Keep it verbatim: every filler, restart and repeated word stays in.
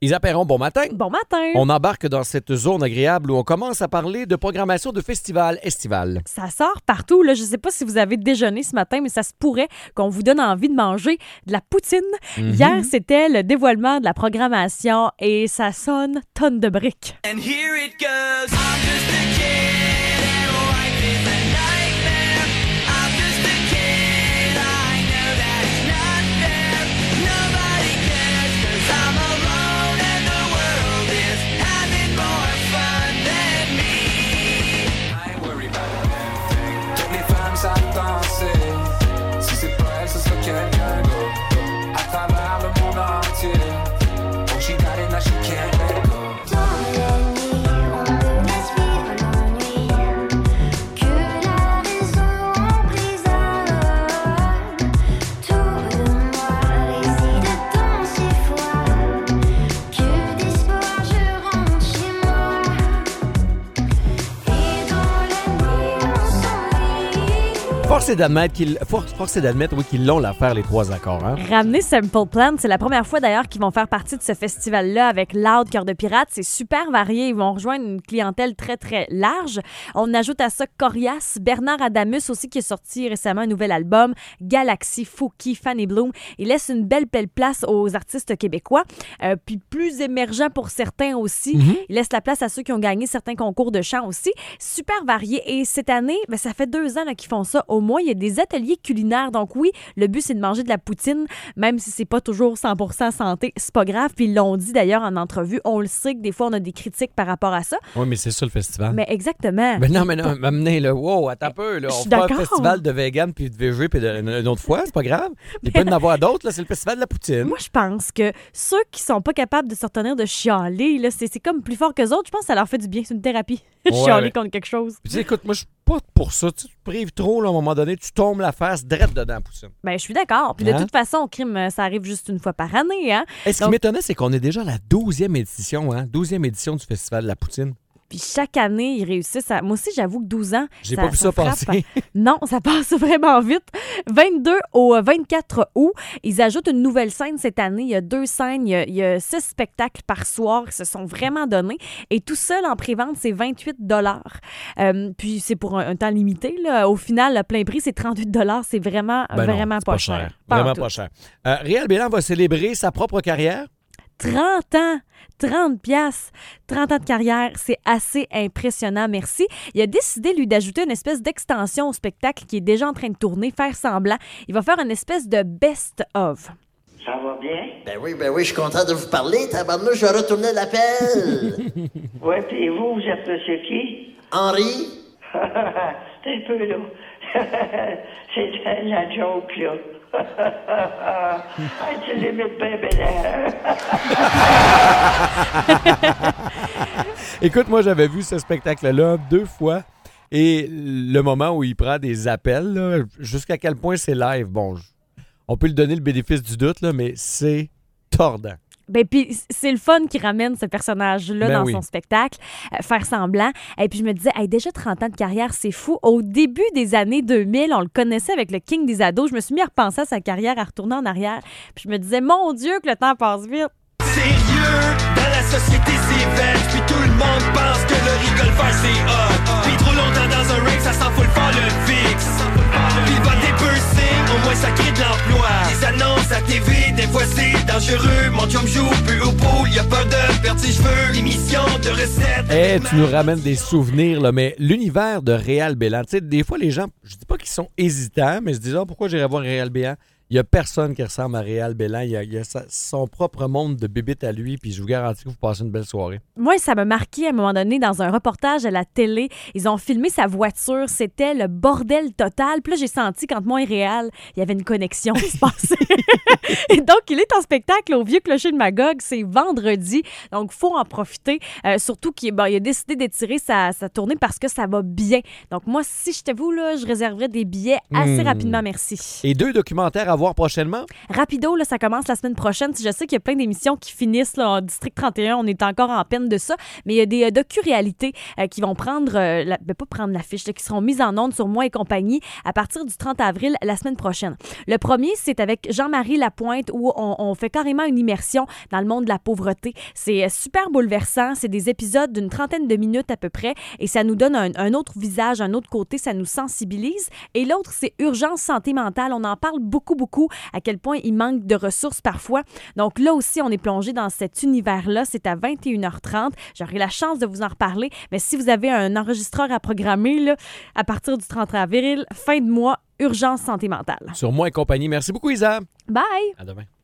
Isa Perron, bon matin. Bon matin. On embarque dans cette zone agréable où on commence à parler de programmation de festivals estivales. Ça sort partout. Là. Je ne sais pas si vous avez déjeuné ce matin, mais ça se pourrait qu'on vous donne envie de manger de la poutine. Mm-hmm. Hier, c'était le dévoilement de la programmation et ça sonne tonne de briques. And here it goes. I'm just a kid and life is a nightmare. I'm just a kid, I know that's not fair. Nobody cares cause I'm alone and the world is having more fun than me. I ain't worried about anything. Toutes les femmes savent danser. Si c'est pas elle, ce sera quelqu'un d'autre. À travers le monde entier. Oh, she got it, now she can't let go. Force est d'admettre qu'ils, force, force est d'admettre, oui, qu'ils l'ont l'affaire, les trois accords. Hein? Ramener Simple Plan, c'est la première fois d'ailleurs qu'ils vont faire partie de ce festival-là avec Loud, Cœur de Pirate. C'est super varié. Ils vont rejoindre une clientèle très, très large. On ajoute à ça Corias, Bernard Adamus aussi qui a sorti récemment un nouvel album, Galaxy, Fouki, Fanny Bloom. Il laisse une belle, belle place aux artistes québécois. Euh, puis plus émergents pour certains aussi. Mm-hmm. Il laisse la place à ceux qui ont gagné certains concours de chant aussi. Super varié. Et cette année, ben, ça fait deux ans là, qu'ils font ça au moins, il y a des ateliers culinaires. Donc oui, le but, c'est de manger de la poutine, même si c'est pas toujours cent pour cent santé. C'est pas grave. Puis ils l'ont dit d'ailleurs en entrevue. On le sait que des fois, on a des critiques par rapport à ça. Oui, mais c'est ça le festival. Mais exactement. Mais non, mais non, m'amener là. Wow, attends un peu. Là. On fera un festival de vegan puis de végé puis une autre fois. C'est pas grave. Il peut y en avoir d'autres. Là, c'est le festival de la poutine. Moi, je pense que ceux qui sont pas capables de se retenir de chialer, là, c'est, c'est comme plus fort qu'eux autres. Je pense que ça leur fait du bien. C'est une thérapie. Ouais, chialer ouais. contre quelque chose. Puis, écoute, moi, je suis pas pour ça. Tu te prives trop, là, à un moment donné, tu tombes la face drette dedans, poutine. Ben, je suis d'accord. Puis, hein? De toute façon, au crime, ça arrive juste une fois par année. Hein? Et ce Donc... qui m'étonnait, c'est qu'on est déjà à la douzième édition, hein? douzième édition du Festival de la poutine. Puis chaque année, ils réussissent à... Moi aussi, j'avoue que douze ans, J'ai ça, pas vu ça, ça passer. Non, ça passe vraiment vite. vingt-deux au vingt-quatre août, ils ajoutent une nouvelle scène cette année. Il y a deux scènes, il y a, il y a six spectacles par soir qui se sont vraiment donnés. Et tout seul en pré-vente, c'est vingt-huit dollars. Euh, puis c'est pour un, un temps limité. Là. Au final, le plein prix, c'est trente-huit dollars. C'est vraiment, ben vraiment non, pas, pas cher. cher. Pas vraiment pas cher. Euh, Réal Bélan va célébrer sa propre carrière. trente ans, trente piastres, trente ans de carrière, c'est assez impressionnant, merci. Il a décidé, lui, d'ajouter une espèce d'extension au spectacle qui est déjà en train de tourner, faire semblant. Il va faire une espèce de best-of. Ça va bien? Ben oui, ben oui, je suis content de vous parler. Tabarnouche, je vais retourner l'appel. Oui, puis vous, vous êtes monsieur qui? Henri. C'est un peu, là. C'est la joke, là. Hey, tu l'imites bien, bien. Écoute, moi, j'avais vu ce spectacle-là deux fois. Et le moment où il prend des appels, là, jusqu'à quel point c'est live, bon, on peut lui donner le bénéfice du doute, là, mais c'est tordant. Ben puis c'est le fun qui ramène ce personnage-là ben dans oui. son spectacle, euh, faire semblant. Et puis je me disais, hey, déjà trente ans de carrière, c'est fou. Au début des années deux mille, on le connaissait avec le King des ados. Je me suis mis à repenser à sa carrière, à retourner en arrière. Puis je me disais, mon Dieu, que le temps passe vite. Sérieux, dans la société c'est vête, puis tout le monde pense que le rigole faire c'est hot. Puis trop longtemps dans un ring, ça s'en fout le fort le fixe. Puis le des piercings, au moins ça crée de l'emploi. Les annonces à T V, des fois c'est dangereux. Mon chum joue plus au pool, il a peur de perdre ses cheveux. L'émission de recettes. Eh, hey, tu nous ramènes des souvenirs, là, mais l'univers de Réal Bélan, tu sais, des fois les gens, je dis pas qu'ils sont hésitants, mais je dis, oh, pourquoi j'irais voir Réal Bélan? Il n'y a personne qui ressemble à Réal Bélan. Il y a, il y a sa, son propre monde de bébite à lui, puis je vous garantis que vous passez une belle soirée. Moi, ça m'a marqué à un moment donné dans un reportage à la télé. Ils ont filmé sa voiture. C'était le bordel total. Puis là, j'ai senti qu'entre moi et Réal, il y avait une connexion qui se passait. Et donc, il est en spectacle au Vieux Clocher de Magog. C'est vendredi. Donc, il faut en profiter. Euh, surtout qu'il bon, il a décidé d'étirer sa, sa tournée parce que ça va bien. Donc, moi, si j'étais vous, là, je réserverais des billets assez mmh. rapidement. Merci. Et deux documentaires à voir voir prochainement? Rapido, là, ça commence la semaine prochaine. Je sais qu'il y a plein d'émissions qui finissent là, en District trente et un. On est encore en peine de ça. Mais il y a des euh, docu-réalités euh, qui vont prendre, euh, la, ben, pas prendre l'affiche, là, qui seront mises en ondes sur Moi et compagnie à partir du trente avril, la semaine prochaine. Le premier, c'est avec Jean-Marie Lapointe où on, on fait carrément une immersion dans le monde de la pauvreté. C'est euh, super bouleversant. C'est des épisodes d'une trentaine de minutes à peu près et ça nous donne un, un autre visage, un autre côté. Ça nous sensibilise. Et l'autre, c'est Urgence santé mentale. On en parle beaucoup, beaucoup, à quel point il manque de ressources parfois. Donc là aussi, on est plongé dans cet univers-là. C'est à vingt et une heures trente. J'aurai la chance de vous en reparler. Mais si vous avez un enregistreur à programmer, là, à partir du trente avril, fin de mois, Urgence santé mentale. Sur Moi et compagnie. Merci beaucoup, Isa. Bye! À demain.